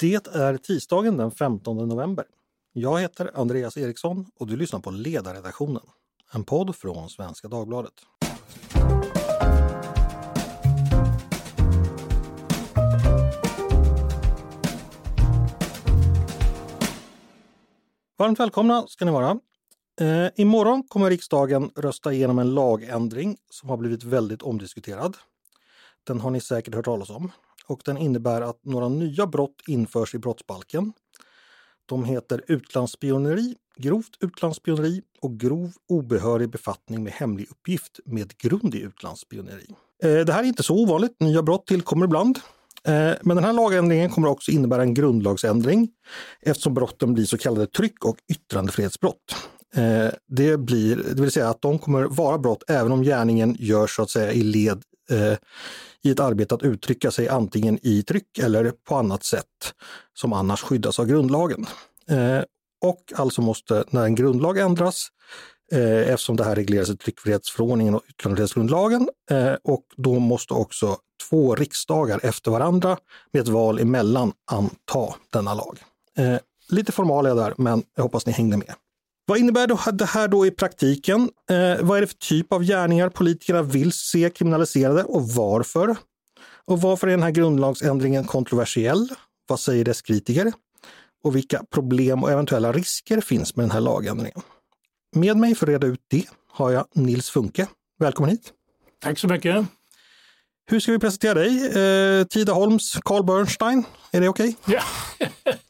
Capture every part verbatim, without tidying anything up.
Det är tisdagen den femtonde november. Jag heter Andreas Eriksson och du lyssnar på Ledarredaktionen, en podd från Svenska Dagbladet. Varmt välkomna ska ni vara. Eh, imorgon kommer riksdagen rösta igenom en lagändring som har blivit väldigt omdiskuterad. Den har ni säkert hört talas om. Och den innebär att några nya brott införs i brottsbalken. De heter utlandsspioneri, grovt utlandsspioneri och grov obehörig befattning med hemlig uppgift med grund i utlandsspioneri. Eh, det här är inte så ovanligt, nya brott tillkommer ibland. Eh, men den här lagändringen kommer också innebära en grundlagsändring eftersom brotten blir så kallade tryck- och yttrandefrihetsbrott. Eh, det blir, det vill säga att de kommer vara brott även om gärningen görs så att säga i led eh, i ett arbete att uttrycka sig antingen i tryck eller på annat sätt som annars skyddas av grundlagen. Eh, och alltså måste när en grundlag ändras, eh, eftersom det här regleras i tryckfrihetsförordningen och yttrandefrihetsgrundlagen, eh, och då måste också två riksdagar efter varandra med ett val emellan anta denna lag. Eh, lite formalia där, men jag hoppas ni hängde med. Vad innebär då det här då i praktiken? Eh, vad är det för typ av gärningar politikerna vill se kriminaliserade och varför? Och varför är den här grundlagsändringen kontroversiell? Vad säger dess kritiker? Och vilka problem och eventuella risker finns med den här lagändringen? Med mig för att reda ut det har jag Nils Funke. Välkommen hit. Tack så mycket. Hur ska vi presentera dig? Eh, Tidaholms Carl Bernstein, är det okej? Okay? Ja.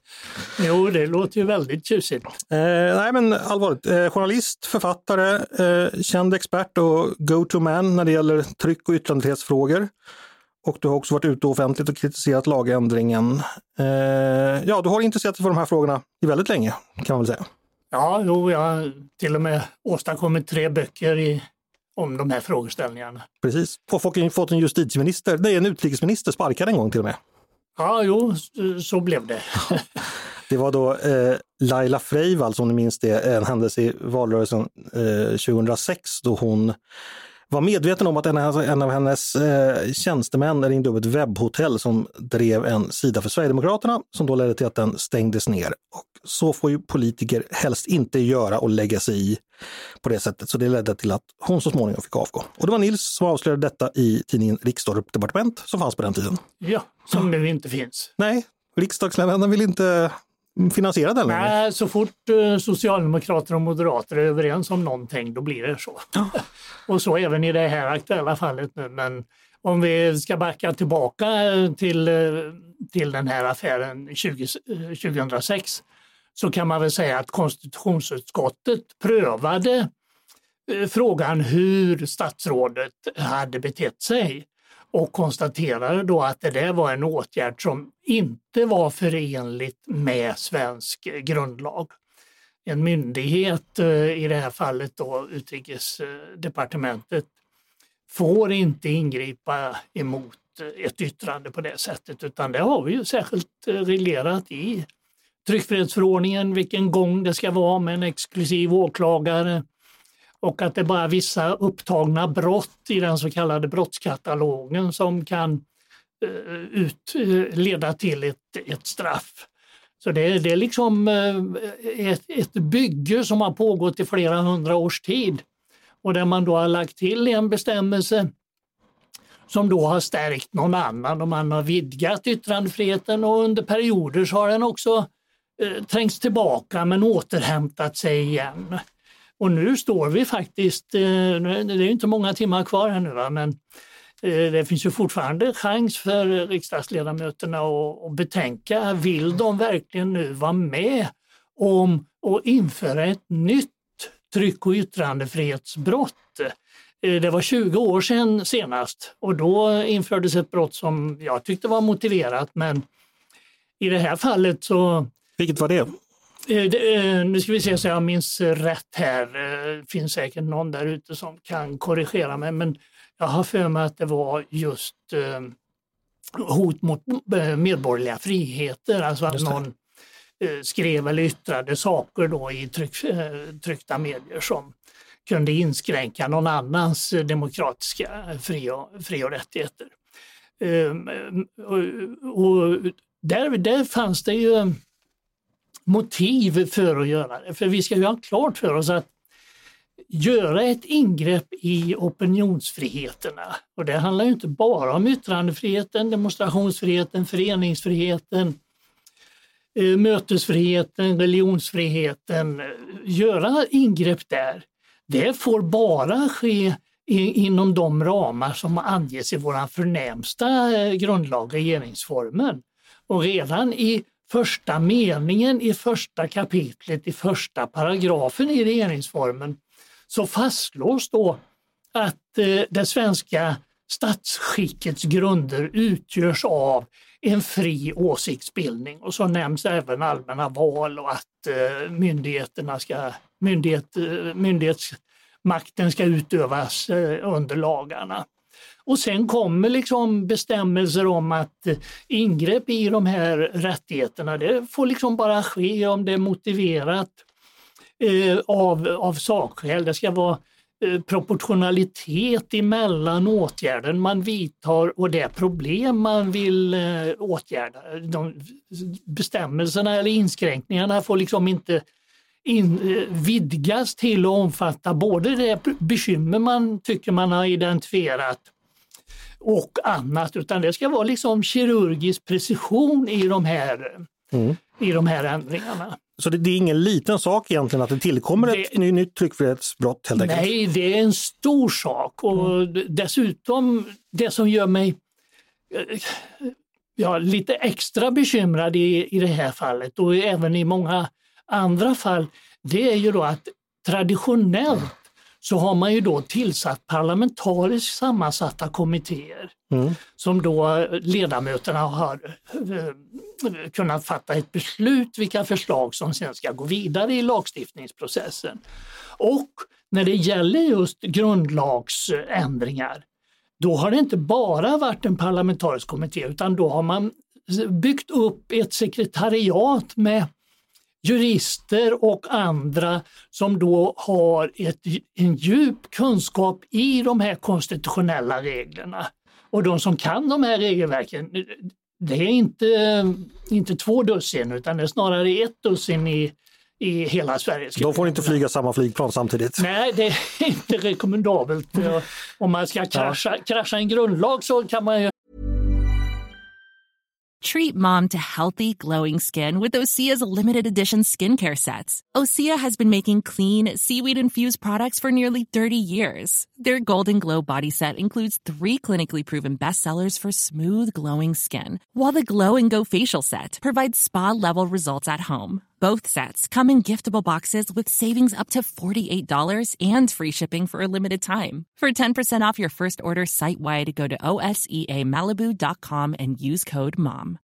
Jo, det låter ju väldigt tjusigt. Eh, nej men allvarligt, eh, journalist, författare, eh, känd expert och go-to-man när det gäller tryck- och yttrandefrihetsfrågor. Och du har också varit ute offentligt och kritiserat lagändringen. Eh, ja, du har intresserat dig för de här frågorna i väldigt länge, kan man väl säga. Ja, jo, jag har till och med åstadkommit tre böcker i, om de här frågeställningarna. Precis, och fått en justitieminister, nej en utrikesminister sparkad en gång till och med. Ja, jo, så blev det. Det var då eh, Laila Freivalds, om ni minns det, en händelse i valrörelsen eh, tjugohundrasex då hon var medveten om att en, en av hennes eh, tjänstemän ringde upp ett webbhotell som drev en sida för Sverigedemokraterna som då ledde till att den stängdes ner. Och så får ju politiker helst inte göra och lägga sig i på det sättet. Så det ledde till att hon så småningom fick avgå. Och det var Nils som avslöjade detta i tidningen Riksdagsdepartement som fanns på den tiden. Ja, som nu inte finns. Nej, riksdagsledamöterna vill inte finansiera den. Nej, så fort uh, socialdemokrater och moderater är överens om någonting, då blir det så. Ja. Och så även i det här aktuella fallet nu. Men om vi ska backa tillbaka till, till den här affären tjugo, tjugohundrasex så kan man väl säga att konstitutionsutskottet prövade uh, frågan hur statsrådet hade betett sig. Och konstaterade då att det där var en åtgärd som inte var förenligt med svensk grundlag. En myndighet, i det här fallet då Utrikesdepartementet, får inte ingripa emot ett yttrande på det sättet. Utan det har vi ju särskilt reglerat i tryckfrihetsförordningen vilken gång det ska vara med en exklusiv åklagare. Och att det är bara vissa upptagna brott i den så kallade brottskatalogen som kan uh, ut, uh, leda till ett, ett straff. Så det, det är liksom uh, ett, ett bygge som har pågått i flera hundra års tid. Och där man då har lagt till en bestämmelse som då har stärkt någon annan. Och man har vidgat yttrandefriheten och under perioder så har den också uh, trängts tillbaka men återhämtat sig igen. Och nu står vi faktiskt, det är inte många timmar kvar här nu va, men det finns ju fortfarande chans för riksdagsledamöterna att betänka, vill de verkligen nu vara med om att införa ett nytt tryck- och yttrandefrihetsbrott? Det var tjugo år sedan senast och då infördes ett brott som jag tyckte var motiverat, men i det här fallet så... Vilket var det? Nu ska vi se så jag minns rätt här. Det finns säkert någon där ute som kan korrigera mig, men jag har för mig att det var just hot mot medborgerliga friheter. Alltså att någon skrev eller yttrade saker då i tryck, tryckta medier som kunde inskränka någon annans demokratiska fri och, fri och rättigheter. Och, och där, där fanns det ju motiv för att göra det. För vi ska ju ha klart för oss att göra ett ingrepp i opinionsfriheterna. Och det handlar ju inte bara om yttrandefriheten, demonstrationsfriheten, föreningsfriheten, mötesfriheten, religionsfriheten. Göra ingrepp där, det får bara ske inom de ramar som anges i vår förnämsta grundlag, regeringsformen. Och redan i första meningen, i första kapitlet, i första paragrafen i regeringsformen så fastslås då att eh, det svenska statsskickets grunder utgörs av en fri åsiktsbildning. Och så nämns även allmänna val och att eh, myndigheterna ska, myndighet, eh, myndighetsmakten ska utövas eh, under lagarna. Och sen kommer liksom bestämmelser om att eh, ingrepp i de här rättigheterna, det får liksom bara ske om det är motiverat eh, av, av sakskäl. Det ska vara eh, proportionalitet emellan åtgärden man vidtar och det problem man vill eh, åtgärda. De bestämmelserna eller inskränkningarna får liksom inte in, eh, vidgas till att omfatta både det bekymmer man tycker man har identifierat och annat, utan det ska vara liksom kirurgisk precision i de här, mm. i de här ändringarna. Så det, det är ingen liten sak egentligen att det tillkommer det, ett ny, nytt tryckfrihetsbrott helt enkelt? Nej, det är en stor sak och mm. dessutom det som gör mig ja, lite extra bekymrad i, i det här fallet och även i många andra fall, det är ju då att traditionellt så har man ju då tillsatt parlamentariskt sammansatta kommittéer mm. som då ledamöterna har eh, kunnat fatta ett beslut vilka förslag som sen ska gå vidare i lagstiftningsprocessen. Och när det gäller just grundlagsändringar, då har det inte bara varit en parlamentarisk kommitté utan då har man byggt upp ett sekretariat med jurister och andra som då har ett, en djup kunskap i de här konstitutionella reglerna. Och de som kan de här regelverken, det är inte, inte två dussin utan det är snarare ett dussin i, i hela Sverige. De får inte flyga samma flygplan samtidigt. Nej, det är inte rekommendabelt. Om man ska krascha, krascha en grundlag så kan man ju... Treat mom to healthy, glowing skin with Osea's limited edition skincare sets. Osea has been making clean, seaweed-infused products for nearly thirty years. Their Golden Glow body set includes three clinically proven bestsellers for smooth, glowing skin, while the Glow and Go facial set provides spa-level results at home. Both sets come in giftable boxes with savings up to forty-eight dollars and free shipping for a limited time. For ten percent off your first order site-wide, go to O S E A Malibu dot com and use code MOM.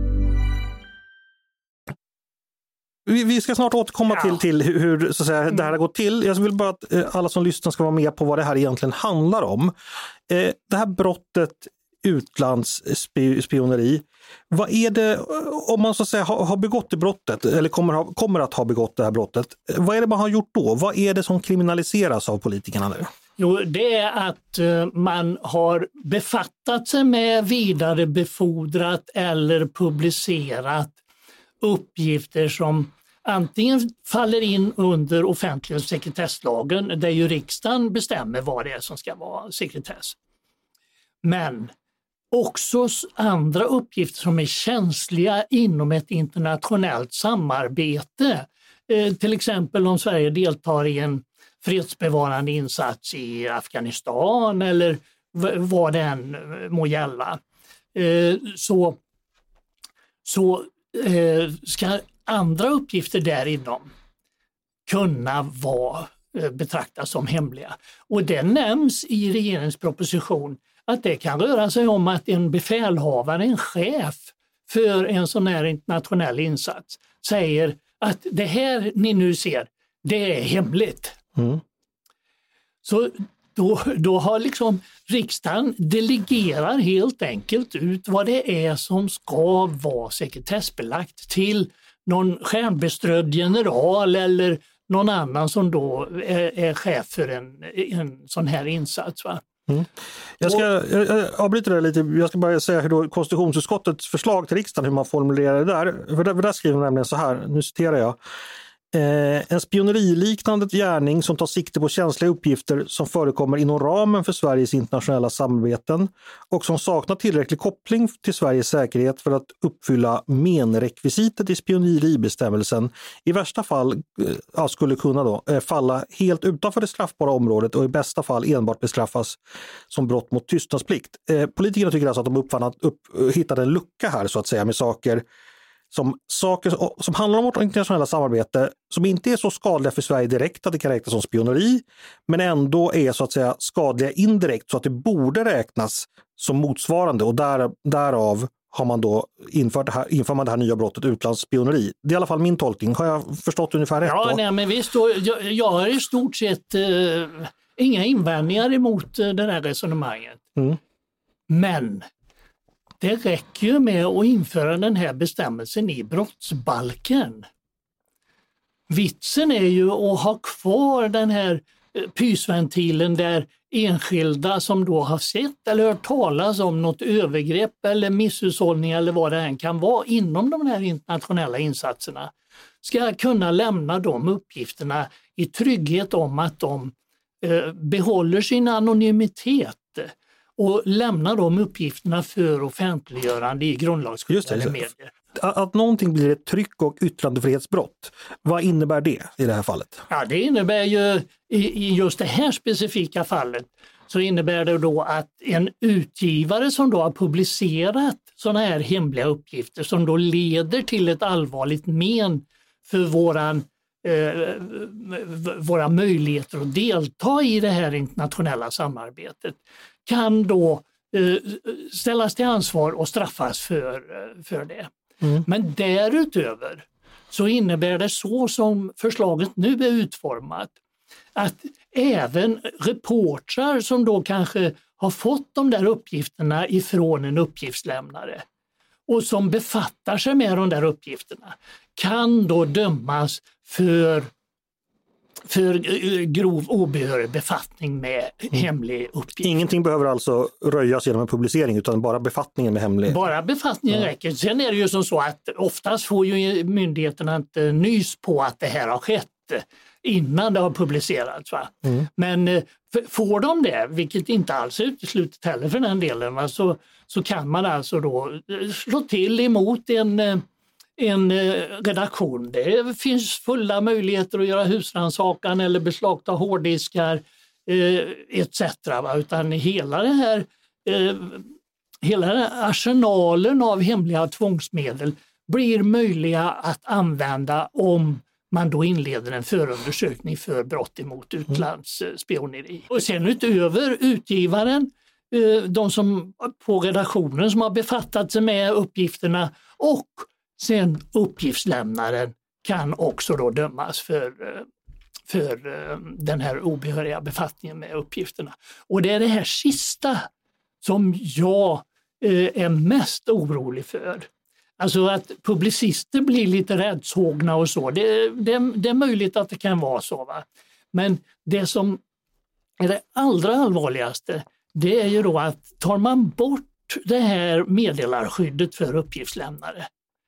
Vi, vi ska snart återkomma ja. till, till hur så att säga, det här har gått till. Jag vill bara att eh, alla som lyssnar ska vara med på vad det här egentligen handlar om. Eh, det här brottet utlandsspioneri, vad är det, om man så att säga har, har begått det brottet eller kommer, ha, kommer att ha begått det här brottet, vad är det man har gjort då? Vad är det som kriminaliseras av politikerna nu? Jo, det är att man har befattat sig med, vidare befordrat eller publicerat uppgifter som antingen faller in under offentlighets- och sekretesslagen, där ju riksdagen bestämmer vad det är som ska vara sekretess. Men också andra uppgifter som är känsliga inom ett internationellt samarbete. Eh, till exempel om Sverige deltar i en fredsbevarande insats i Afghanistan eller v- vad det än må gälla. Eh, så så eh, ska andra uppgifter därinom kunna vara, eh, betraktas som hemliga. Och det nämns i regeringsproposition att det kan röra sig om att en befälhavare, en chef för en sån här internationell insats säger att det här ni nu ser, det är hemligt. Mm. Så då, då har liksom riksdagen delegerar helt enkelt ut vad det är som ska vara sekretessbelagt till någon stjärnbeströdd general eller någon annan som då är, är chef för en, en sån här insats. Va? Mm. Jag ska jag, jag avbryta det lite. Jag ska bara säga hur då konstitutionsutskottets förslag till riksdagen, hur man formulerar det där. För där, för där skriver man nämligen så här, nu citerar jag. Eh, en spioneriliknande gärning som tar sikte på känsliga uppgifter som förekommer inom ramen för Sveriges internationella samarbeten och som saknar tillräcklig koppling till Sveriges säkerhet för att uppfylla menrekvisitet i spioneribestämmelsen i värsta fall eh, skulle kunna då, eh, falla helt utanför det straffbara området och i bästa fall enbart bestraffas som brott mot tystnadsplikt. Eh, politikerna tycker alltså att de uppfann att upp, hittade en lucka här så att säga med saker Som saker som handlar om vårt internationella samarbete som inte är så skadliga för Sverige direkt att det kan räknas som spioneri, men ändå är så att säga skadliga indirekt så att det borde räknas som motsvarande, och där, därav har man då infört det här, inför man det här nya brottet utlandsspioneri. Det är i alla fall min tolkning. Har jag förstått ungefär rätt? Ja, nej, men visst, då, jag, jag har i stort sett eh, inga invändningar emot eh, det här resonemanget. Mm. Men det räcker ju med att införa den här bestämmelsen i brottsbalken. Vitsen är ju att ha kvar den här pysventilen där enskilda som då har sett eller hört talas om något övergrepp eller misshushållning eller vad det än kan vara inom de här internationella insatserna ska kunna lämna de uppgifterna i trygghet om att de eh, behåller sin anonymitet och lämna de uppgifterna för offentliggörande i grundlagsskyddade medier. Att någonting blir ett tryck- och yttrandefrihetsbrott, vad innebär det i det här fallet? Ja, det innebär ju i just det här specifika fallet så innebär det då att en utgivare som då har publicerat sådana här hemliga uppgifter som då leder till ett allvarligt men för våran Eh, våra möjligheter att delta i det här internationella samarbetet kan då eh, ställas till ansvar och straffas för, för det. Mm. Men därutöver så innebär det så som förslaget nu är utformat att även reportrar som då kanske har fått de där uppgifterna ifrån en uppgiftslämnare och som befattar sig med de där uppgifterna kan då dömas för, för grov obehörig befattning med mm. hemlig uppgift. Ingenting behöver alltså röjas genom en publicering utan bara befattningen med hemlig? Bara befattningen ja. räcker. Sen är det ju som så att oftast får ju myndigheterna inte nys på att det här har skett innan det har publicerats. Va? Mm. Men får de det, vilket inte alls är uteslutet heller för den delen, va? Så, så kan man alltså då slå till emot en, en redaktion. Det finns fulla möjligheter att göra husrannsakan eller beslagta hårddiskar eh, et cetera. Va? Utan hela det här eh, hela den här arsenalen av hemliga tvångsmedel blir möjliga att använda om man då inleder en förundersökning för brott emot utlandsspioneri. Och sen utöver utgivaren, de som på redaktionen som har befattat sig med uppgifterna och sen uppgiftslämnaren kan också då dömas för, för den här obehöriga befattningen med uppgifterna. Och det är det här sista som jag är mest orolig för. Alltså att publicister blir lite räddshågna och så, det, det, det är möjligt att det kan vara så. Va? Men det som är det allra allvarligaste, det är ju då att tar man bort det här meddelarskyddet för uppgiftslämnare,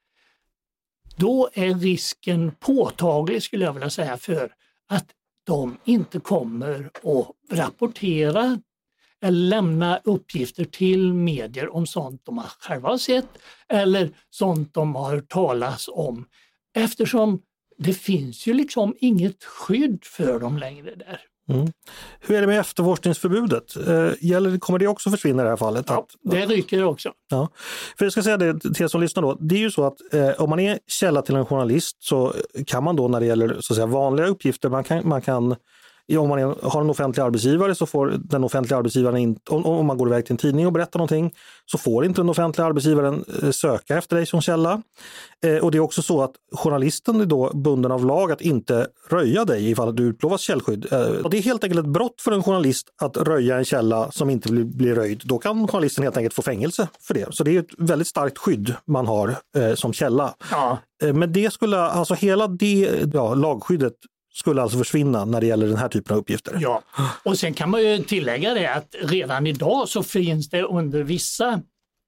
då är risken påtaglig skulle jag vilja säga för att de inte kommer att rapportera eller lämna uppgifter till medier om sånt de själva har sett eller sånt de har hört talas om. Eftersom det finns ju liksom inget skydd för dem längre där. Mm. Hur är det med efterforskningsförbudet? Eh, gäller, kommer det också försvinna i det här fallet? Ja, att, det ryker också. Ja. För jag ska säga det till er som lyssnar då. Det är ju så att eh, om man är källa till en journalist så kan man då när det gäller så att säga, vanliga uppgifter, man kan, man kan om man är, har en offentlig arbetsgivare så får den offentliga arbetsgivaren inte, om, om man går iväg till en tidning och berättar någonting så får inte den offentliga arbetsgivaren eh, söka efter dig som källa. Eh, och det är också så att journalisten är då bunden av lag att inte röja dig ifall du utlovas källskydd. Eh, och det är helt enkelt ett brott för en journalist att röja en källa som inte blir, blir röjd. Då kan journalisten helt enkelt få fängelse för det. Så det är ett väldigt starkt skydd man har eh, som källa. Ja. Eh, men det skulle, alltså hela det ja, lagskyddet skulle alltså försvinna när det gäller den här typen av uppgifter. Ja, och sen kan man ju tillägga det att redan idag så finns det under vissa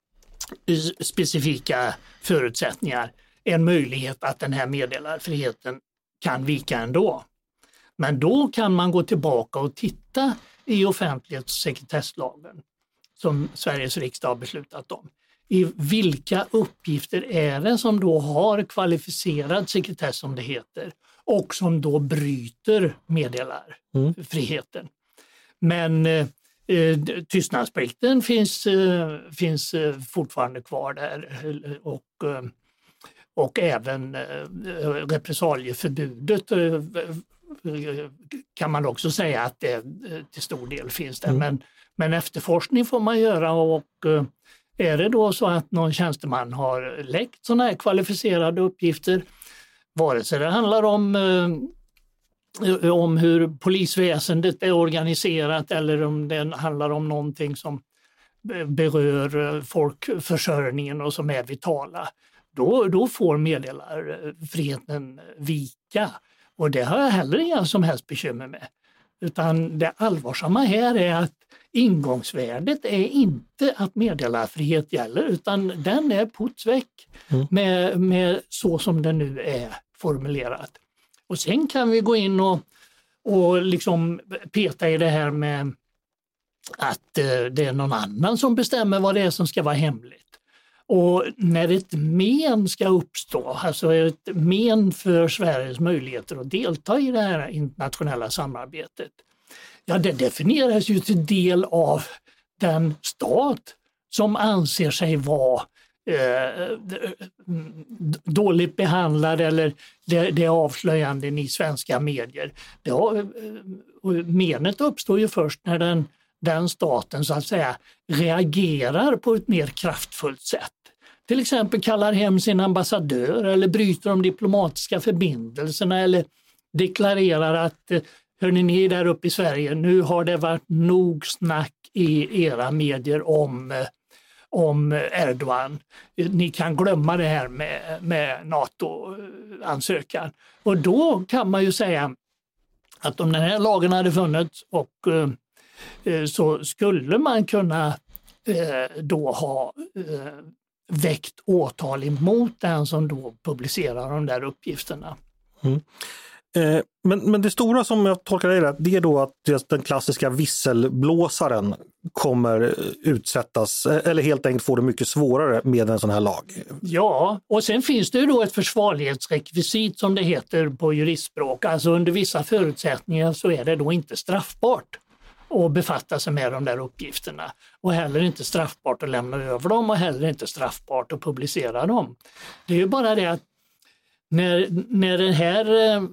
specifika förutsättningar en möjlighet att den här meddelarfriheten kan vika ändå. Men då kan man gå tillbaka och titta i offentlighets- och sekretesslagen som Sveriges riksdag har beslutat om. I vilka uppgifter är det som då har kvalificerad sekretess som det heter och som då bryter meddelarfriheten. Mm. Men eh, tystnadsplikten finns, eh, finns eh, fortfarande kvar där och, eh, och även eh, repressalieförbudet eh, kan man också säga att det till stor del finns där. Mm. Men, men efterforskning får man göra och eh, är det då så att någon tjänsteman har läckt sådana här kvalificerade uppgifter, vare sig det handlar om, eh, om hur polisväsendet är organiserat eller om det handlar om någonting som berör folkförsörjningen och som är vitala, då, då får meddelarfriheten vika. Och det har jag heller inga som helst bekymmer med. Utan det allvarsamma här är att ingångsvärdet är inte att meddelarfrihet gäller, utan den är putsväck mm. med, med så som den nu är formulerat. Och sen kan vi gå in och, och liksom peta i det här med att eh, det är någon annan som bestämmer vad det är som ska vara hemligt. Och när ett men ska uppstå, alltså ett men för Sveriges möjligheter att delta i det här internationella samarbetet, ja, det definieras ju till del av den stat som anser sig vara eh, dåligt behandlad eller det, det är avslöjanden i svenska medier. Det har, menet uppstår ju först när den, den staten så att säga reagerar på ett mer kraftfullt sätt. Till exempel kallar hem sin ambassadör eller bryter de diplomatiska förbindelserna eller deklarerar att hörni, ni där uppe i Sverige, nu har det varit nog snack i era medier om, om Erdogan. Ni kan glömma det här med, med NATO-ansökan. Och då kan man ju säga att om den här lagen hade funnits och eh, så skulle man kunna eh, då ha eh, väckt åtal emot den som då publicerar de där uppgifterna. Mm. Eh, men, men det stora som jag tolkar det är, det är då att den klassiska visselblåsaren kommer utsättas eller helt enkelt får det mycket svårare med en sån här lag. Ja, och sen finns det ju då ett försvarlighetsrekvisit som det heter på juristspråk. Alltså under vissa förutsättningar så är det då inte straffbart att befatta sig med de där uppgifterna och heller inte straffbart att lämna över dem och heller inte straffbart att publicera dem. Det är ju bara det att När, när det här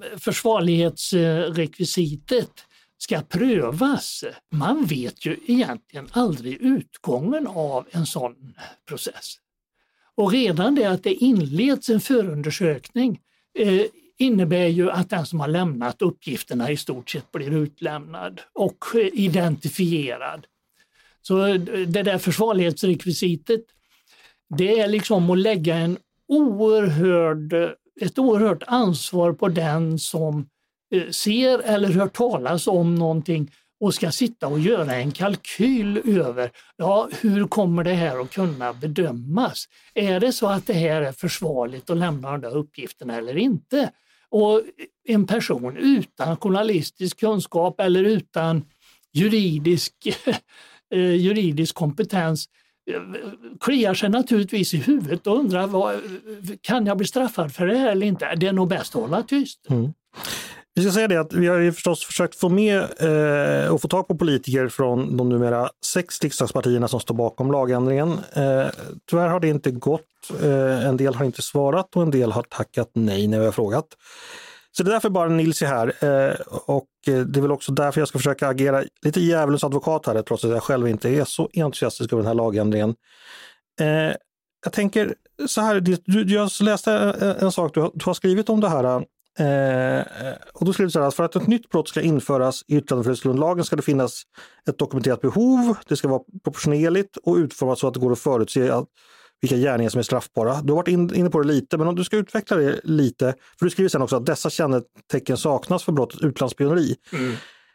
försvarlighetsrekvisitet ska prövas, man vet ju egentligen aldrig utgången av en sån process. Och redan det att det inleds en förundersökning eh, innebär ju att den som har lämnat uppgifterna i stort sett blir utlämnad och identifierad. Så det där försvarlighetsrekvisitet, det är liksom att lägga en oerhörd ett oerhört ansvar på den som ser eller hör talas om någonting och ska sitta och göra en kalkyl över ja, hur kommer det här att kunna bedömas? Är det så att det här är försvarligt att lämna de där uppgifterna eller inte? Och en person utan journalistisk kunskap eller utan juridisk, juridisk kompetens kliar sig naturligtvis i huvudet och undrar vad, kan jag bli straffad för det här eller inte? Det är nog bäst att hålla tyst. Mm. Vi ska säga det att vi har ju förstås försökt få med eh, och få tag på politiker från de numera sex riksdagspartierna som står bakom lagändringen. Eh, tyvärr har det inte gått. Eh, en del har inte svarat och en del har tackat nej när vi har frågat. Så det är därför bara Nils är här eh, och det är väl också därför jag ska försöka agera lite djävulens advokat här trots att jag själv inte är så entusiastisk över den här lagändringen. Eh, jag tänker så här, du, jag läste en, en sak du har, du har skrivit om det här eh, och då skriver du så här att för att ett nytt brott ska införas i yttrandefrihetsgrundlagen ska det finnas ett dokumenterat behov, det ska vara proportionerligt och utformat så att det går att förutse att vilka gärningar som är straffbara. Du har varit in, inne på det lite, men om du ska utveckla det lite, för du skriver sen också att dessa kännetecken saknas för brottet utlandsspioneri. Mm.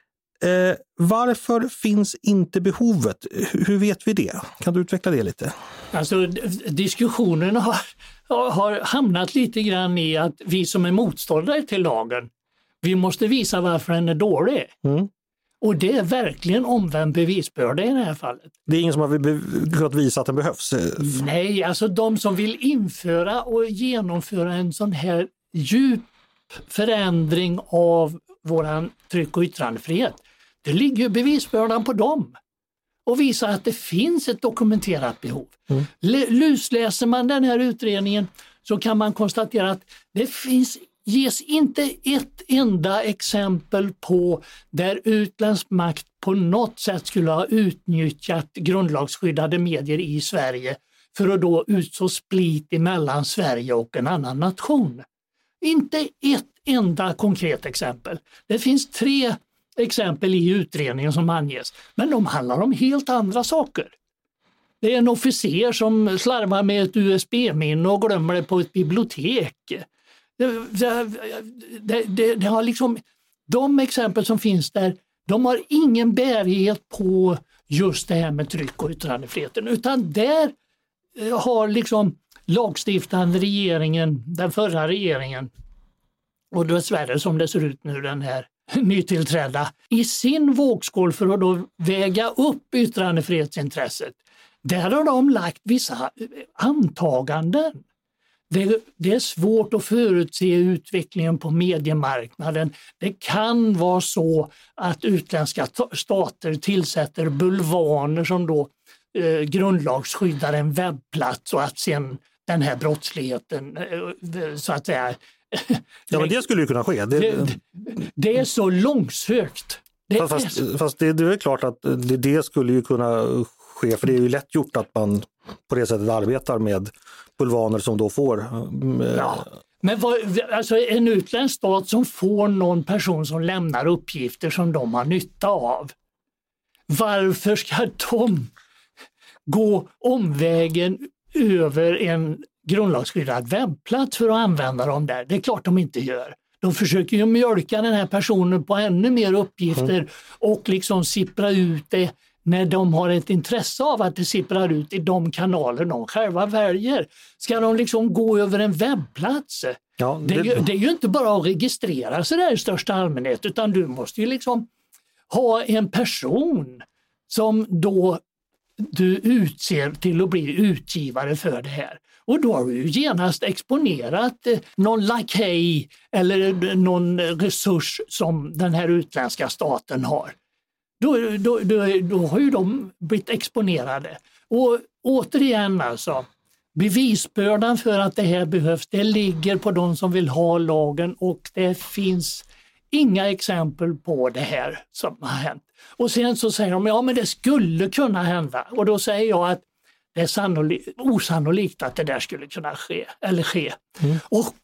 Eh, varför finns inte behovet? Hur vet vi det? Kan du utveckla det lite? Alltså diskussionen har, har hamnat lite grann i att vi som är motståndare till lagen, vi måste visa varför den är dålig. Mm. Och det är verkligen omvänd bevisbörda i det här fallet. Det är ingen som har kunnat visa att den behövs? Nej, alltså de som vill införa och genomföra en sån här djup förändring av våran tryck- och yttrandefrihet, det ligger bevisbördan på dem. Och visa att det finns ett dokumenterat behov. Mm. Lusläser man den här utredningen så kan man konstatera att det finns ges inte ett enda exempel på där utländsk makt på något sätt skulle ha utnyttjat grundlagsskyddade medier i Sverige för att då utså split emellan Sverige och en annan nation. Inte ett enda konkret exempel. Det finns tre exempel i utredningen som anges, men de handlar om helt andra saker. Det är en officer som slarvar med ett U S B-minne och glömmer det på ett bibliotek. Det, det, det, det har liksom, de exempel som finns där, de har ingen bärighet på just det här med tryck- och yttrandefriheten, utan där har liksom lagstiftande regeringen, den förra regeringen, och dessvärre som det ser ut nu den här nytillträdda, i sin vågskål för att då väga upp yttrandefrihetsintresset. Där har de lagt vissa antaganden. Det, det är svårt att förutse utvecklingen på mediemarknaden. Det kan vara så att utländska stater tillsätter bulvaner som då eh, grundlagsskyddar en webbplats och att sen den här brottsligheten eh, så att säga... Ja, men det skulle ju kunna ske. Det, det, det är så långsökt. Det fast är... fast det, det är klart att det, det skulle ju kunna ske, för det är ju lätt gjort att man på det sättet arbetar med bulvaner som då får... Ja. Men vad, alltså en utländsk stat som får någon person som lämnar uppgifter som de har nytta av. Varför ska de gå omvägen över en grundlagsskyddad webbplats för att använda dem där? Det är klart de inte gör. De försöker ju mjölka den här personen på ännu mer uppgifter mm. och liksom sippra ut det när de har ett intresse av att det sipprar ut i de kanaler de själva väljer. Ska de liksom gå över en webbplats? Ja, det... Det, är ju, det är ju inte bara att registrera sig där i största allmänhet, utan du måste ju liksom ha en person som då du utser till att bli utgivare för det här. Och då har du ju genast exponerat någon lakej eller någon resurs som den här utländska staten har. Då, då, då, då har ju de blivit exponerade. Och återigen alltså, bevisbördan för att det här behövs, det ligger på de som vill ha lagen, och det finns inga exempel på det här som har hänt. Och sen så säger de, ja men det skulle kunna hända. Och då säger jag att det är sannolikt, osannolikt att det där skulle kunna ske. Eller ske. Mm. Och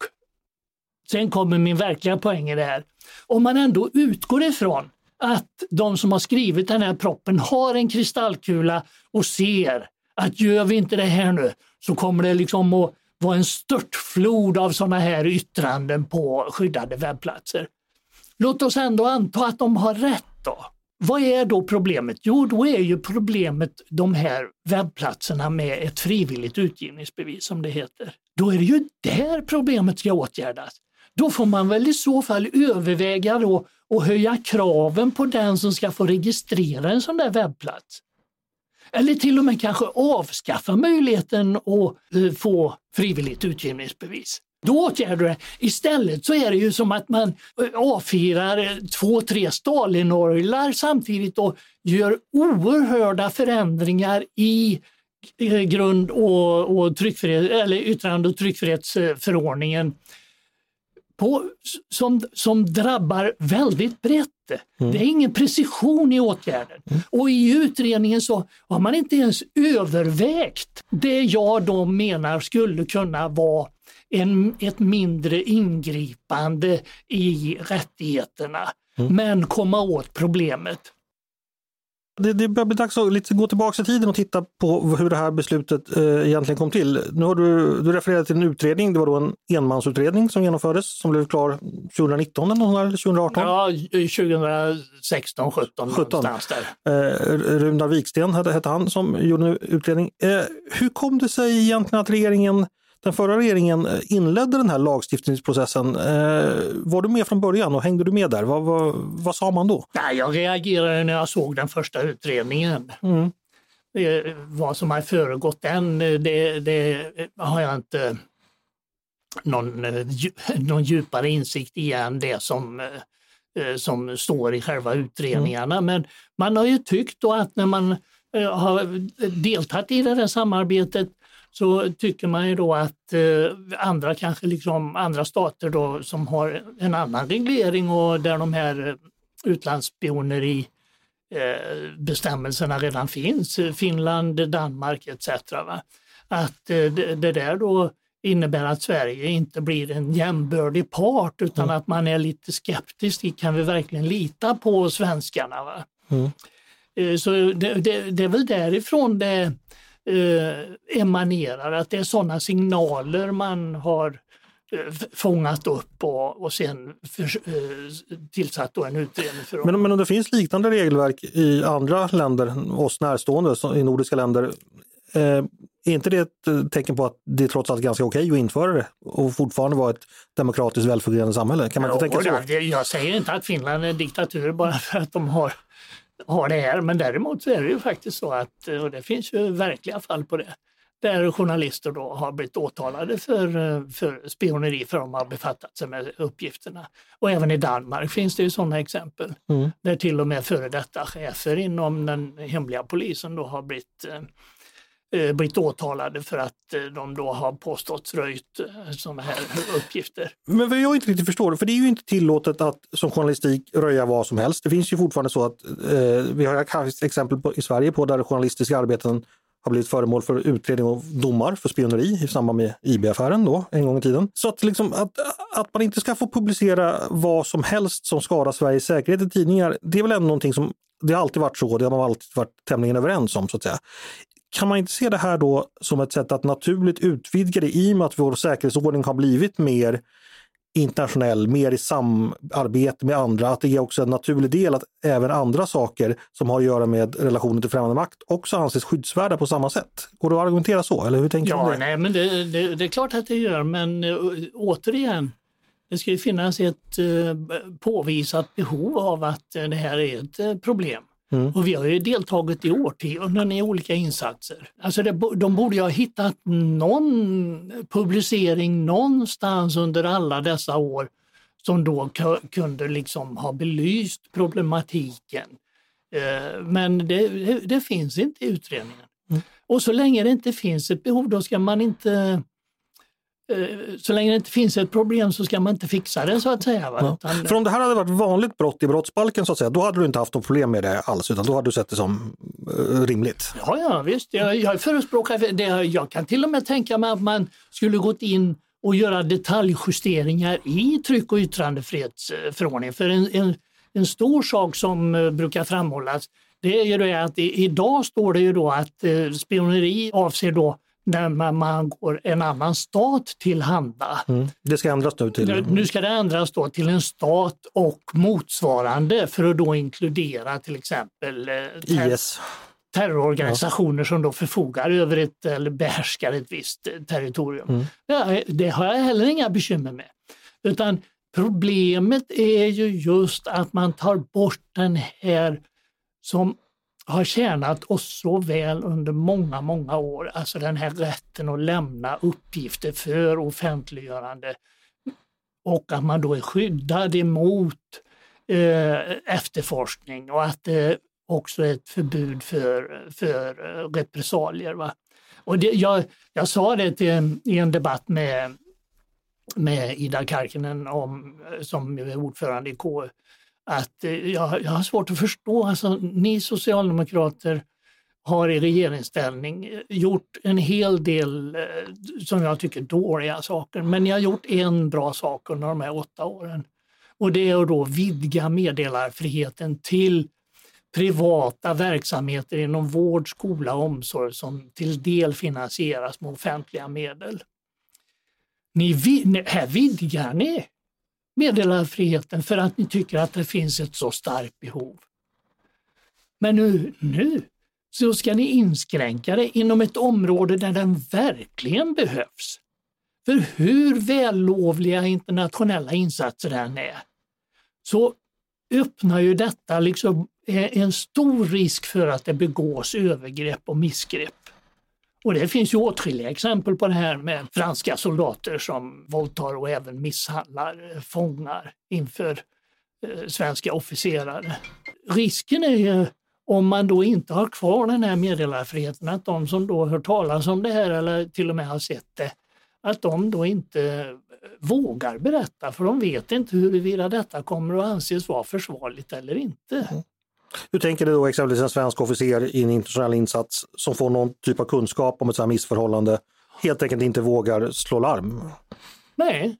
sen kommer min verkliga poäng i det här. Om man ändå utgår ifrån att de som har skrivit den här proppen har en kristallkula och ser att gör vi inte det här nu så kommer det liksom att vara en störtflod av sådana här yttranden på skyddade webbplatser. Låt oss ändå anta att de har rätt då. Vad är då problemet? Jo, då är ju problemet de här webbplatserna med ett frivilligt utgivningsbevis som det heter. Då är det ju där problemet ska åtgärdas. Då får man väl i så fall överväga då och höja kraven på den som ska få registrera en sån där webbplats. Eller till och med kanske avskaffa möjligheten att få frivilligt utgivningsbevis. Då åtgärdar det. Istället så är det ju som att man avfirar två, tre Stalinorglar samtidigt och gör oerhörda förändringar i grund- och, och tryckfrihet, eller yttrande- och tryckfrihetsförordningen på, som, som drabbar väldigt brett. Mm. Det är ingen precision i åtgärden. Mm. Och i utredningen så har man inte ens övervägt det jag då menar skulle kunna vara en, ett mindre ingripande i rättigheterna, mm. men komma åt problemet. Det, det börjar bli dags att lite gå tillbaka i tiden och titta på hur det här beslutet eh, egentligen kom till. Nu har du, du refererat till en utredning, det var då en enmansutredning som genomfördes som blev klar tjugonitton eller tjugoarton? Ja, tjugohundrasexton, sjutton någonstans där. Eh, Runar Viksten hette, hette han som gjorde en utredning. Eh, hur kom det sig egentligen att regeringen, den förra regeringen inledde den här lagstiftningsprocessen? Eh, var du med från början och hängde du med där? Vad, vad, vad sa man då? Nej, jag reagerade när jag såg den första utredningen. Mm. Det, vad som har föregått den, det, det har jag inte någon, någon djupare insikt i än det som, som står i själva utredningarna. Mm. Men man har ju tyckt då att när man har deltagit i det här samarbetet så tycker man ju då att eh, andra kanske liksom andra stater då som har en annan reglering och där de här utlandsspioneri eh, bestämmelserna redan finns, Finland, Danmark et cetera. Va? Att eh, det, det där då innebär att Sverige inte blir en jämbördig part utan mm. att man är lite skeptisk. Kan vi verkligen lita på svenskarna? Va? Mm. Eh, så det, det, det är väl därifrån det Eh, emanerar, att det är sådana signaler man har eh, fångat upp och, och sen för, eh, tillsatt då en utredning för. Men, men om det finns liknande regelverk i andra länder, oss närstående, i nordiska länder, eh, är inte det ett tecken på att det är trots allt ganska okej att införa det och fortfarande vara ett demokratiskt välfungerande samhälle? Kan man inte ja, tänka så? Jag säger inte att Finland är en diktatur bara för att de har har det här, men däremot så är det ju faktiskt så att, och det finns ju verkliga fall på det, där journalister då har blivit åtalade för, för spioneri för de har befattat sig med uppgifterna. Och även i Danmark finns det ju sådana exempel, mm. där till och med före detta chefer inom den hemliga polisen då har blivit eh, blivit åtalade för att de då har påstått röjt sådana här uppgifter. Men vad jag inte riktigt förstår, för det är ju inte tillåtet att som journalistik röja vad som helst. Det finns ju fortfarande så att eh, vi har ett exempel på, i Sverige på där journalistiska arbeten har blivit föremål för utredning och domar för spioneri i samband med I B-affären då, en gång i tiden. Så att, liksom, att, att man inte ska få publicera vad som helst som skadar Sveriges säkerhet i tidningar, det är väl ändå någonting som, det har alltid varit så, det har man alltid varit tämligen överens om så att säga. Kan man inte se det här då som ett sätt att naturligt utvidga det i och med att vår säkerhetsordning har blivit mer internationell, mer i samarbete med andra, att det är också en naturlig del att även andra saker som har att göra med relationen till främmande makt också anses skyddsvärda på samma sätt? Går det att argumentera så? Eller hur tänker ja, du det? Nej, men det, det, det är klart att det gör, men uh, återigen, det ska ju finnas ett uh, påvisat behov av att uh, det här är ett uh, problem. Mm. Och vi har ju deltagit i årtionden i olika insatser. Alltså det, de borde ju ha hittat någon publicering någonstans under alla dessa år som då k- kunde liksom ha belyst problematiken. Eh, men det, det, det finns inte i utredningen. Mm. Och så länge det inte finns ett behov, då ska man inte... Så länge det inte finns ett problem så ska man inte fixa det så att säga. Va? Ja. Utan, för om det här hade varit vanligt brott i brottsbalken så att säga, då hade du inte haft något problem med det alls utan då hade du sett det som uh, rimligt. Ja, ja visst. Jag, jag förespråkar det. Jag kan till och med tänka mig att man skulle gått in och göra detaljjusteringar i tryck- och yttrandefrihetsförordningen. För en, en, en stor sak som uh, brukar framhållas, det är ju det att i, idag står det ju då att uh, spioneri avser då när man, man går en annan stat tillhanda. Mm. Det ska ändras nu till... Nu ska det ändras då till en stat och motsvarande för att då inkludera till exempel eh, ter- I S. terrororganisationer ja. som då förfogar över ett eller behärskar ett visst territorium. Mm. Ja, det har jag heller inga bekymmer med. Utan problemet är ju just att man tar bort den här som har tjänat oss så väl under många, många år. Alltså den här rätten att lämna uppgifter för offentliggörande och att man då är skyddad emot eh, efterforskning och att det också är ett förbud för, för repressalier. Va? Och det, jag, jag sa det till, i en debatt med, med Ida Karkinen om, som är ordförande i K U, att jag, jag har svårt att förstå, alltså ni socialdemokrater har i regeringsställning gjort en hel del som jag tycker dåliga saker, men ni har gjort en bra sak under de här åtta åren och det är att då vidga meddelarfriheten till privata verksamheter inom vård, skola och omsorg som till del finansieras med offentliga medel. Ni, här vidgar ni meddelarfriheten för att ni tycker att det finns ett så starkt behov. Men nu, nu så ska ni inskränka det inom ett område där den verkligen behövs. För hur vällovliga internationella insatser den är, så öppnar ju detta liksom en stor risk för att det begås övergrepp och missgrepp. Och det finns ju åtskilliga exempel på det här med franska soldater som våldtar och även misshandlar fångar inför eh, svenska officerare. Risken är ju, om man då inte har kvar den här meddelarfriheten, att de som då hör talas om det här eller till och med har sett det, att de då inte vågar berätta, för de vet inte huruvida detta kommer att anses vara försvarligt eller inte. Mm. Du tänker dig då exempelvis en svensk officer i en internationell insats som får någon typ av kunskap om ett sådant här missförhållande, helt enkelt inte vågar slå larm? Nej.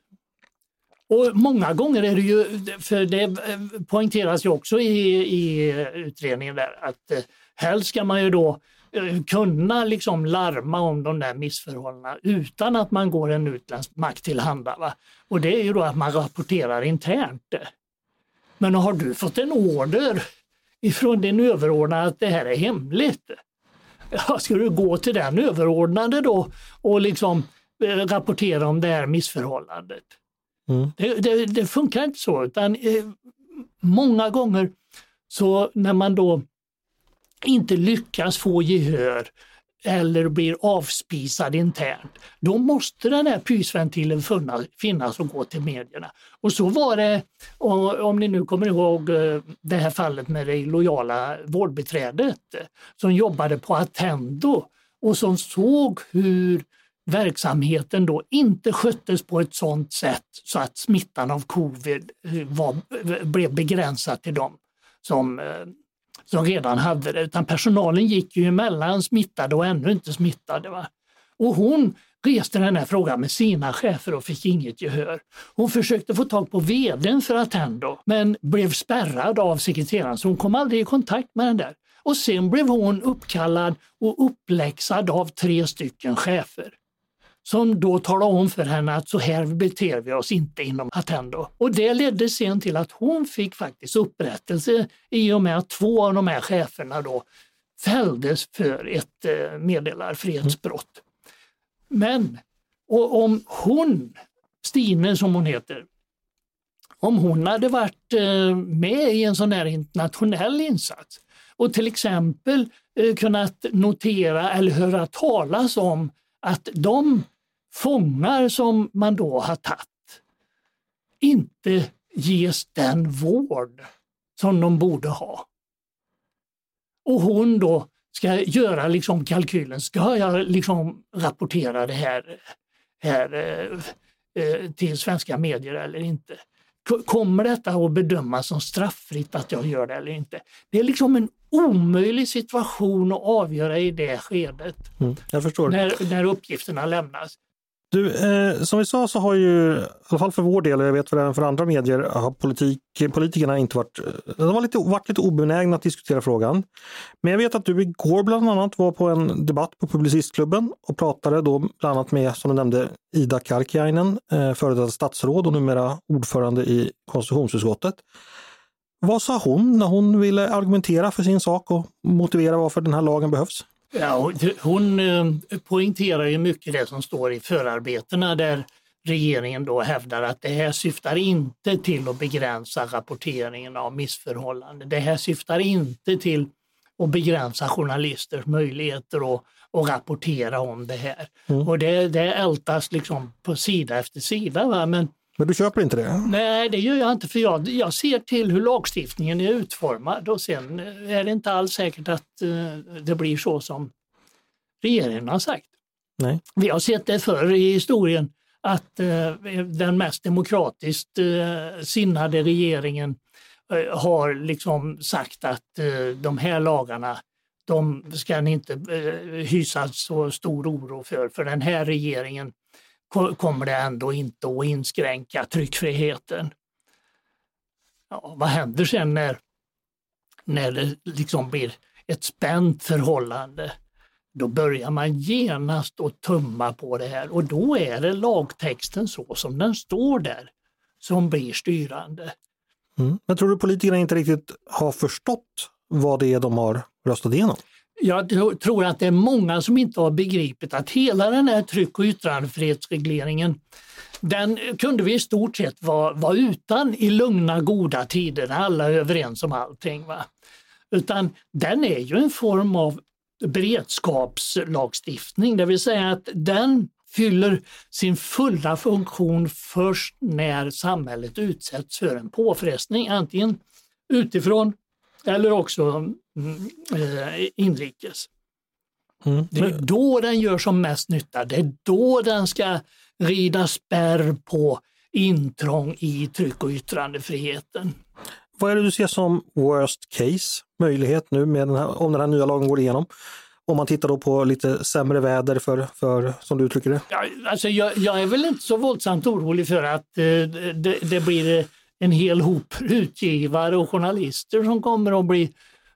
Och många gånger är det ju, för det poängteras ju också i, i utredningen där, att helst ska man ju då kunna liksom larma om de där missförhållandena utan att man går en utländsk makt till handa. Va? Och det är ju då att man rapporterar internt. Men har du fått en order ifrån din överordnade att det här är hemligt? Ja, ska du gå till den överordnade då och liksom rapportera om det här missförhållandet? Mm. Det, det, det funkar inte så, utan eh, många gånger så när man då inte lyckas få gehör eller blir avspisad internt, då måste den här pysventilen finnas och gå till medierna. Och så var det, om ni nu kommer ihåg det här fallet med det illojala vårdbiträdet som jobbade på Attendo och som såg hur verksamheten då inte sköttes på ett sådant sätt så att smittan av covid var, blev begränsad till dem som som redan hade det, utan personalen gick ju emellan smittade och ännu inte smittade. Va? Och hon reste den här frågan med sina chefer och fick inget gehör. Hon försökte få tag på vdn för Attendo, men blev spärrad av sekreteraren, så hon kom aldrig i kontakt med den där. Och sen blev hon uppkallad och uppläxad av tre stycken chefer, som då talade om för henne att så här beter vi oss inte inom Attendo. Och det ledde sen till att hon fick faktiskt upprättelse i och med att två av de här cheferna då fälldes för ett meddelarfrihetsbrott. Men och om hon, Stine som hon heter, om hon hade varit med i en sån här internationell insats och till exempel kunnat notera eller höra talas om att de fångar som man då har tagit inte ges den vård som de borde ha. Och hon då ska göra liksom kalkylen, ska jag liksom rapportera det här, här eh, till svenska medier eller inte? Kommer detta att bedömas som strafffritt att jag gör det eller inte? Det är liksom en omöjlig situation att avgöra i det skedet. Mm, jag förstår. När, när uppgifterna lämnas. Du, eh, som vi sa så har ju, i alla fall för vår del, och jag vet för, för andra medier, har politik, politikerna inte varit, de har lite, varit lite obenägna att diskutera frågan. Men jag vet att du igår bland annat var på en debatt på Publicistklubben och pratade då bland annat med, som du nämnde, Ida Karkiainen, eh, före detta statsråd och numera ordförande i konstitutionsutskottet. Vad sa hon när hon ville argumentera för sin sak och motivera varför den här lagen behövs? Ja, hon poängterar ju mycket det som står i förarbetena där regeringen då hävdar att det här syftar inte till att begränsa rapporteringen av missförhållanden. Det här syftar inte till att begränsa journalisters möjligheter att, att rapportera om det här. Mm. Och det, det ältas liksom på sida efter sida. Va? Men Men du köper inte det? Nej, det gör jag inte, för jag, jag ser till hur lagstiftningen är utformad och sen är det inte alls säkert att uh, det blir så som regeringen har sagt. Nej. Vi har sett det förr i historien att uh, den mest demokratiskt uh, sinnade regeringen uh, har liksom sagt att uh, de här lagarna, de ska ni inte uh, hysa så stor oro för, för den här regeringen kommer det ändå inte att inskränka tryckfriheten. Ja, vad händer sen när, när det liksom blir ett spänt förhållande, då börjar man genast att tumma på det här. Och då är det lagtexten så som den står där som blir styrande. Mm. Men tror du politikerna inte riktigt har förstått vad det är de har röstat igenom? Jag tror att det är många som inte har begripit att hela den här tryck- och yttrandefrihetsregleringen, den kunde vi i stort sett vara, vara utan i lugna goda tider när alla är överens om allting. Va? Utan den är ju en form av beredskapslagstiftning, det vill säga att den fyller sin fulla funktion först när samhället utsätts för en påfrestning, antingen utifrån eller också eh, inrikes. Mm. Det är då den gör som mest nytta. Det är då den ska rida spärr på intrång i tryck- och yttrandefriheten. Vad är det du ser som worst case möjlighet nu med den här, om den här nya lagen går igenom? Om man tittar då på lite sämre väder för, för som du uttrycker det? Ja, alltså jag, jag är väl inte så våldsamt orolig för att eh, det, det blir en hel hop utgivare och journalister som kommer att bli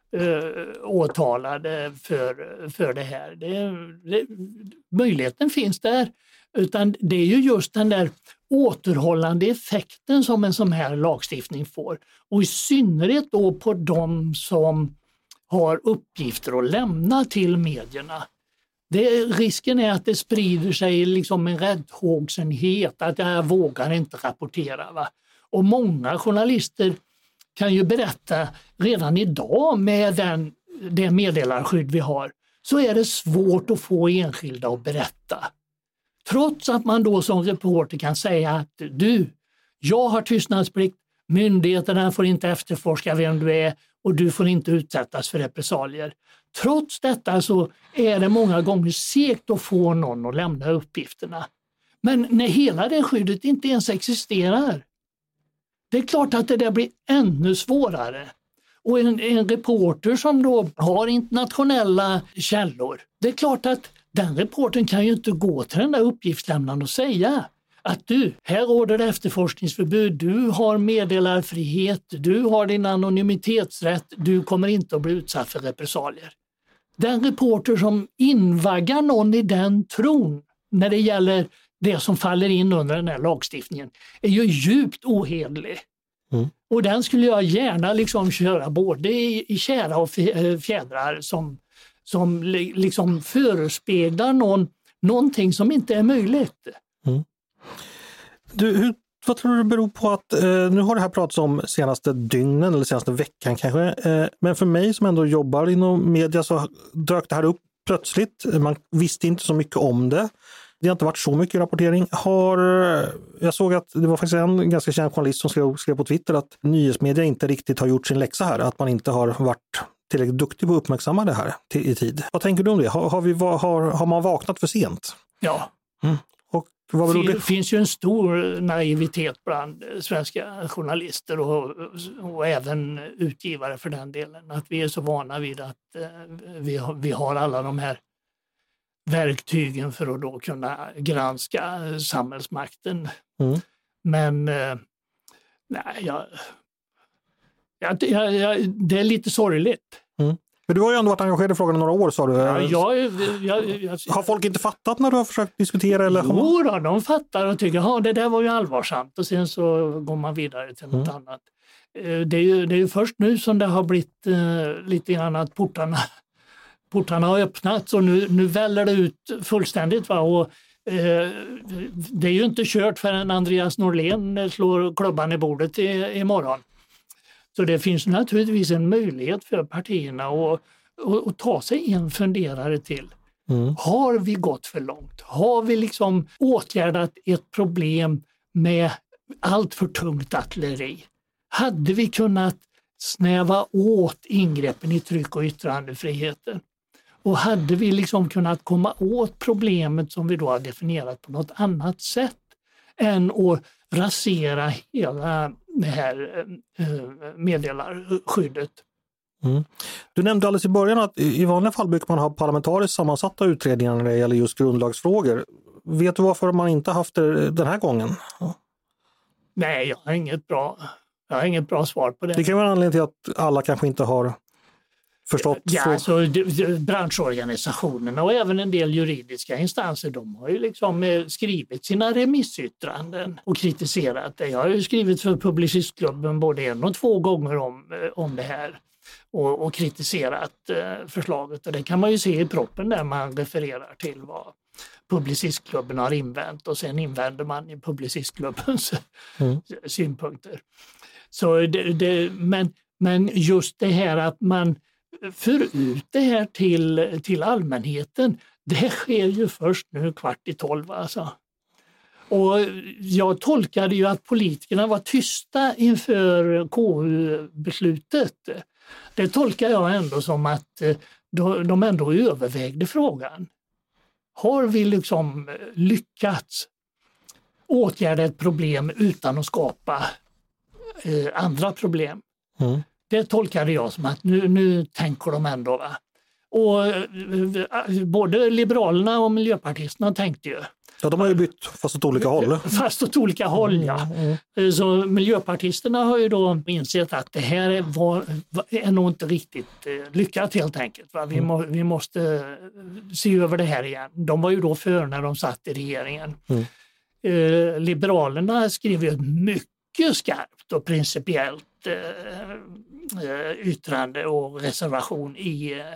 eh, åtalade för, för det här. Det, det, möjligheten finns där, utan det är ju just den där återhållande effekten som en sån här lagstiftning får. Och i synnerhet då på de som har uppgifter att lämna till medierna. Det, risken är att det sprider sig liksom en räddhågsenhet, att jag vågar inte rapportera. Va? Och många journalister kan ju berätta redan idag med den, det meddelarskydd vi har, så är det svårt att få enskilda att berätta. Trots att man då som reporter kan säga att du, jag har tystnadsplikt, myndigheterna får inte efterforska vem du är och du får inte utsättas för repressalier. Trots detta så är det många gånger segt att få någon att lämna uppgifterna. Men när hela det skyddet inte ens existerar, det är klart att det där blir ännu svårare. Och en, en reporter som då har internationella källor, det är klart att den reportern kan ju inte gå till den där uppgiftslämnaren och säga att du, här råder det efterforskningsförbud, du har meddelarfrihet, du har din anonymitetsrätt, du kommer inte att bli utsatt för repressalier. Den reporter som invaggar någon i den tron när det gäller det som faller in under den här lagstiftningen är ju djupt ohederlig. Mm. Och den skulle jag gärna liksom köra både i, i kära och fjädrar som, som liksom förespeglar någon, någonting som inte är möjligt. Mm. Du, hur, vad tror du det beror på att, eh, nu har det här pratats om senaste dygnen eller senaste veckan kanske, eh, men för mig som ändå jobbar inom media så dök det här upp plötsligt. Man visste inte så mycket om det. Det har inte varit så mycket rapportering. Har, jag såg att det var faktiskt en ganska känd journalist som skrev, skrev på Twitter att nyhetsmedia inte riktigt har gjort sin läxa här. Att man inte har varit tillräckligt duktig på att uppmärksamma det här till, i tid. Vad tänker du om det? Har, har, vi, har, har man vaknat för sent? Ja. Mm. Och vad beror det? Det finns ju en stor naivitet bland svenska journalister och, och även utgivare för den delen. Att vi är så vana vid att vi har, vi har alla de här verktygen för att då kunna granska samhällsmakten. Mm. Men eh, nej, jag, jag, jag, jag, det är lite sorgligt. Mm. Men du har ju ändå varit engagerad i frågan i några år, sa du. Ja, jag, jag, jag, har folk inte fattat när du har försökt diskutera? Eller? Jo, då, de fattar och tycker att det där var ju allvarsamt och sen så går man vidare till något mm. annat. Det är, ju, det är ju först nu som det har blivit eh, lite grann att portarna Portarna har öppnats och nu, nu väller det ut fullständigt. Va? Och, eh, det är ju inte kört förrän Andreas Norlén slår klubban i bordet i, imorgon. Så det finns naturligtvis en möjlighet för partierna att, att, att ta sig en funderare till. Mm. Har vi gått för långt? Har vi liksom åtgärdat ett problem med allt för tungt artilleri? Hade vi kunnat snäva åt ingreppen i tryck- och yttrandefriheten? Och hade vi liksom kunnat komma åt problemet som vi då har definierat på något annat sätt än att rasera hela det här meddelarskyddet? Mm. Du nämnde alldeles i början att i vanliga fall brukar man ha parlamentariskt sammansatta utredningar när det gäller just grundlagsfrågor. Vet du varför man inte haft det den här gången? Nej, jag har inget bra, jag har inget bra svar på det. Det kan vara en anledning till att alla kanske inte har förstått? Ja, alltså, branschorganisationerna och även en del juridiska instanser, de har ju liksom skrivit sina remissyttranden och kritiserat det. Jag har ju skrivit för Publicistklubben både en och två gånger om, om det här och, och kritiserat eh, förslaget. Och det kan man ju se i proppen där man refererar till vad Publicistklubben har invänt och sen invänder man i Publicistklubbens mm. synpunkter. Så det, det, men, men just det här att man för ut det här till, till allmänheten, det sker ju först nu kvart i tolv alltså. Och jag tolkade ju att politikerna var tysta inför K U-beslutet. Det tolkar jag ändå som att de ändå övervägde frågan. Har vi liksom lyckats åtgärda ett problem utan att skapa eh, andra problem? Mm. Det tolkade jag som att nu, nu tänker de ändå. Va? Och eh, både Liberalerna och Miljöpartisterna tänkte ju. Ja, de har ju bytt fast åt olika håll. Fast åt olika håll, ja. Mm, mm. Så Miljöpartisterna har ju då insett att det här var, är nog inte riktigt lyckat helt enkelt. Va? Vi, må, vi måste se över det här igen. De var ju då för när de satt i regeringen. Mm. Eh, Liberalerna skrev ju ett mycket skarpt och principiellt eh, yttrande och reservation i eh,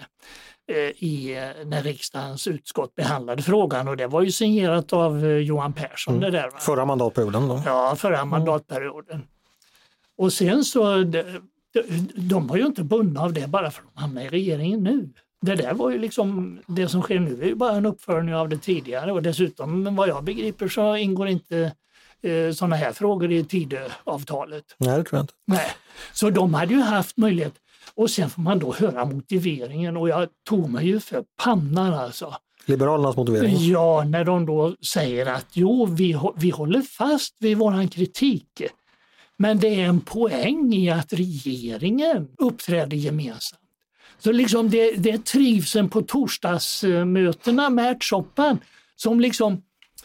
i när riksdagens utskott behandlade frågan och det var ju signerat av Johan Persson. Mm. Det där, va? Förra mandatperioden då? Ja, förra mandatperioden. Mm. Och sen så, de, de var ju inte bundna av det bara för att de hamnade i regeringen nu. Det där var ju liksom, det som sker nu är ju bara en uppföljning av det tidigare och dessutom vad jag begriper så ingår inte eh, sådana här frågor i Tidöavtalet. Nej, det tror jag inte. Nej. Så de hade ju haft möjlighet. Och sen får man då höra motiveringen och jag tog mig ju för pannan alltså. Liberalernas motivering? Ja, när de då säger att jo, vi, vi håller fast vid våran kritik. Men det är en poäng i att regeringen uppträder gemensamt. Så liksom det, det är trivseln på torsdagsmötena med ärtsoppan som liksom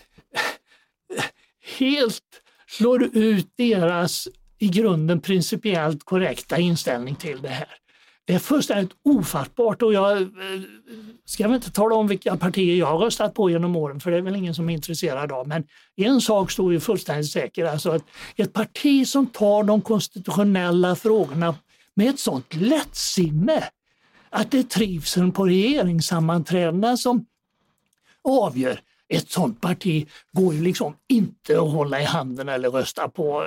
helt slår ut deras i grunden principiellt korrekta inställning till det här. Det är fullständigt ofattbart och jag ska väl inte tala om vilka partier jag har röstat på genom åren för det är väl ingen som är intresserad av. Men en sak står ju fullständigt säker, alltså att ett parti som tar de konstitutionella frågorna med ett sånt lättsinne att det är trivseln på regeringssammanträdena som avgör. Ett sånt parti går ju liksom inte att hålla i handen eller rösta på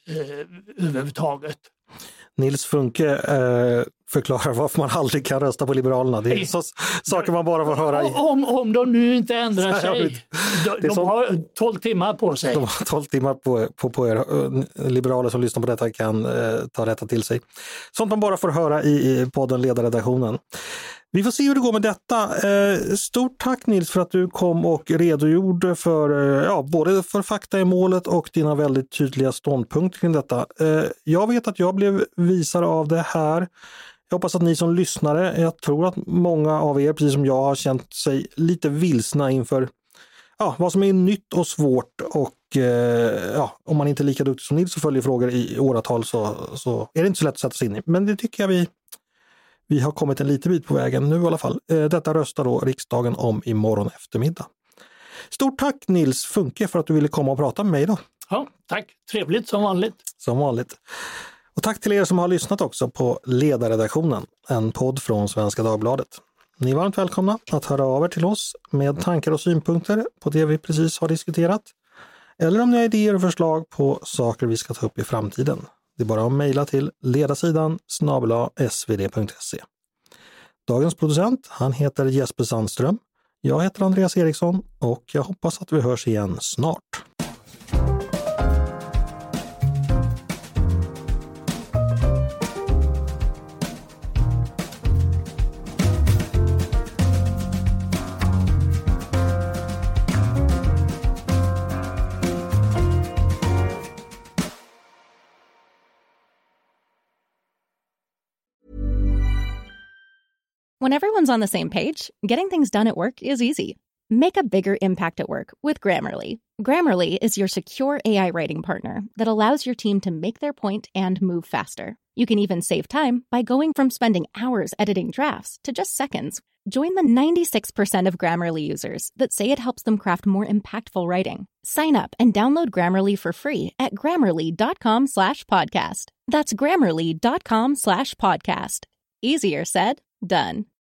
eh, överhuvudtaget. Nils Funke eh, förklarar varför man aldrig kan rösta på Liberalerna. Det är så, saker man bara får höra i. Om, om de nu inte ändrar sig. De, de som, har tolv timmar på sig. De har tolv timmar på, på, på er. Liberaler som lyssnar på detta kan eh, ta rätta till sig. Sånt man bara får höra i, i podden Ledarredaktionen. Vi får se hur det går med detta. Eh, stort tack Nils för att du kom och redogjorde för eh, ja, både för fakta i målet och dina väldigt tydliga ståndpunkter kring detta. Eh, jag vet att jag blev visare av det här. Jag hoppas att ni som lyssnare, jag tror att många av er, precis som jag, har känt sig lite vilsna inför ja, vad som är nytt och svårt och eh, ja, om man inte är lika duktig som Nils och följer frågor i åratal så, så är det inte så lätt att sätta sig in i. Men det tycker jag vi Vi har kommit en liten bit på vägen nu i alla fall. Detta röstar då riksdagen om imorgon eftermiddag. Stort tack Nils Funke för att du ville komma och prata med mig då. Ja, tack. Trevligt som vanligt. Som vanligt. Och tack till er som har lyssnat också på Ledarredaktionen, en podd från Svenska Dagbladet. Ni är varmt välkomna att höra av er till oss med tankar och synpunkter på det vi precis har diskuterat. Eller om ni har idéer och förslag på saker vi ska ta upp i framtiden. Det är bara att mejla till ledarsidan snabel-a svd punkt se. Dagens producent, han heter Jesper Sandström. Jag heter Andreas Eriksson och jag hoppas att vi hörs igen snart. When everyone's on the same page, getting things done at work is easy. Make a bigger impact at work with Grammarly. Grammarly is your secure A I writing partner that allows your team to make their point and move faster. You can even save time by going from spending hours editing drafts to just seconds. Join the ninety-six percent of Grammarly users that say it helps them craft more impactful writing. Sign up and download Grammarly for free at grammarly.com slash podcast. That's grammarly.com slash podcast. Easier said, done.